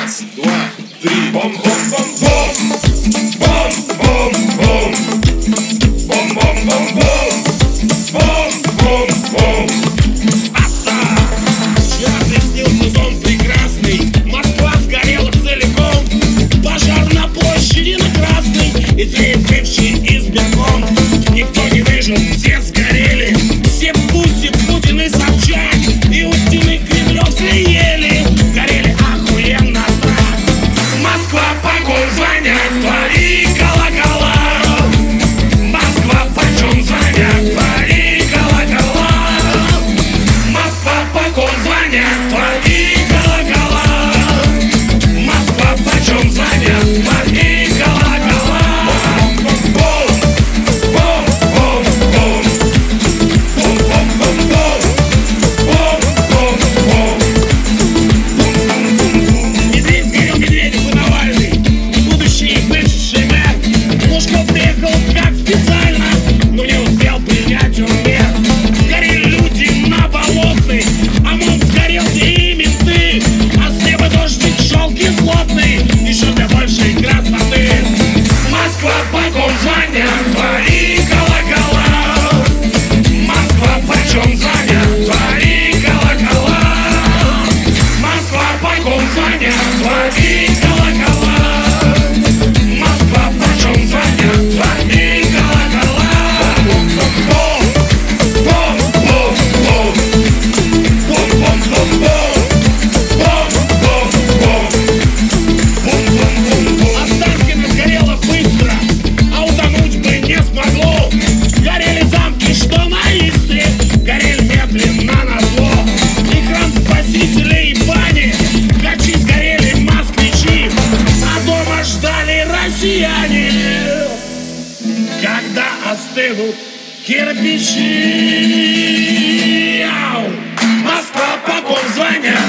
Раз, два, три. Бом-бом-бом-бом. Бом-бом-бом. Бом-бом-бом-бом. Бом-бом-бом. Вчера приснился дом прекрасный, Москва сгорела целиком. Пожар на площади на Красной, и тлеет бывший избирком. Никто не выжил, все сгорели. Все Путин, Путин и Собчак, и у стены Кремлев съели. Горели охуенно так. Москва, погонь, звонят твои колокола. Москва, почем звонят твои колокола. Москва, погонь, звонят твои колокола. Москва, почем звонят твои колокола. Бом-бом-бом-бом. Бом-бом-бом-бом. Бом-бом-бом. Медведь сгорел, Медведев и Навальный, и будущий и бывший мэр. Лужков приехал как специально, но не успел принять он мер. Сгорели люди на Болотной, ОМОН сгорел и менты, а с неба дождик шел кислотный, еще для большей красоты. Москва, по ком звонят твои колокола. Москва, почем звонят твои колокола. Москва, по ком звонят твои колокола. Москва, почем звонят твои колокола. Бом-бом-бом-бом. Бом-бом-бом-бом. Бом-бом-бом. Бом-бом-бом-бом. Останкино сгорело быстро, а утонуть бы не смогло. Горели замки, что на Истре, горели медленно на зло. И храм спасителей и бани, гачи сгорели москвичи, а дома ждали россияне, когда остынут кирпичи. Ау! Москва, по ком звонят